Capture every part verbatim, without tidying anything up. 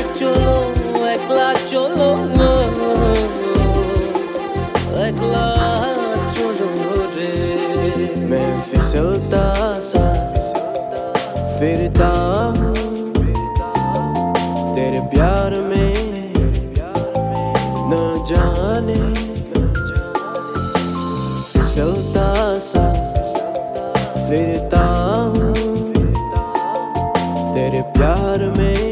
चलो एकला चलो एकला चलो रे। मैं फिसलता सा फिरता हूँ तेरे प्यार में न जाने। फिसलता सा फिरता हूँ तेरे प्यार में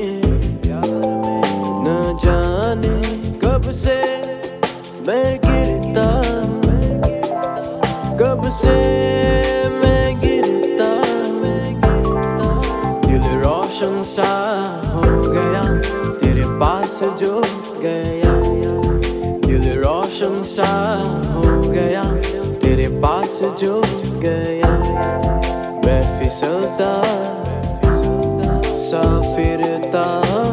न जाने। कब से मैं गिरता कब से मैं गिरता दिल रोशन सा हो गया तेरे पास जो गया। दिल रोशन सा हो गया तेरे पास जो गया। मैं फिसलता सा फिरता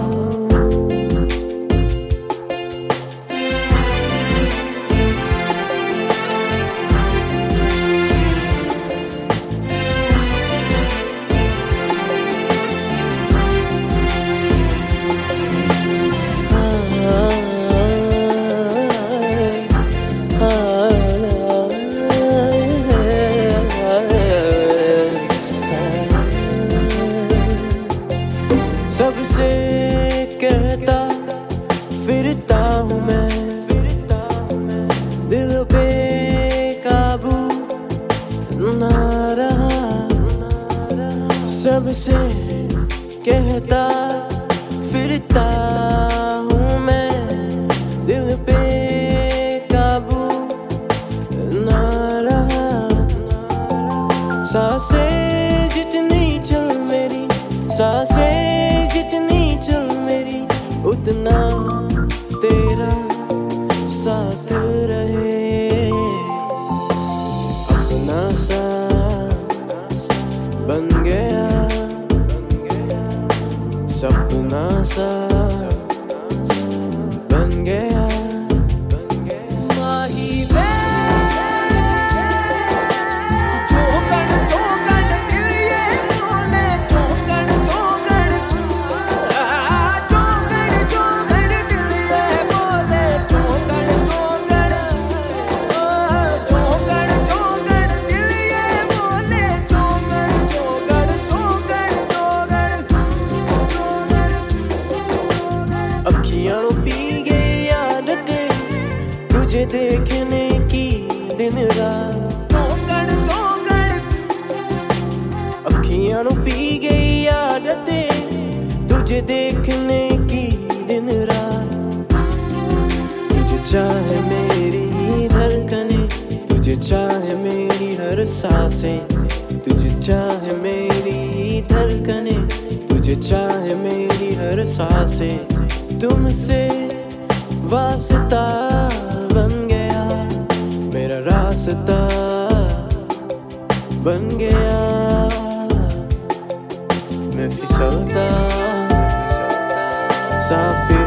सबसे कहता फिरता हूँ मैं दिल पे काबू ना रहा। सबसे कहता फिरता हूँ मैं दिल पे काबू ना रहा। सांसें जितनी चल मेरी सांसें जितनी चल मेरी उतना तेरा साथ रहे। अपना सा बन गया सपना सा बन गया। अखियां पी गई आदतें तुझे देखने की दिन रात। अखियां पी गई आदतें तुझे देखने की दिन रात। तुझे चाहे मेरी धड़कने तुझे चाहे मेरी हर सांसें। तुझे चाहे मेरी धड़कने तुझे चाहे मेरी हर सांसें। तुमसे वास्ता बन गया मेरा रास्ता बन गया। मैं फिसलता सा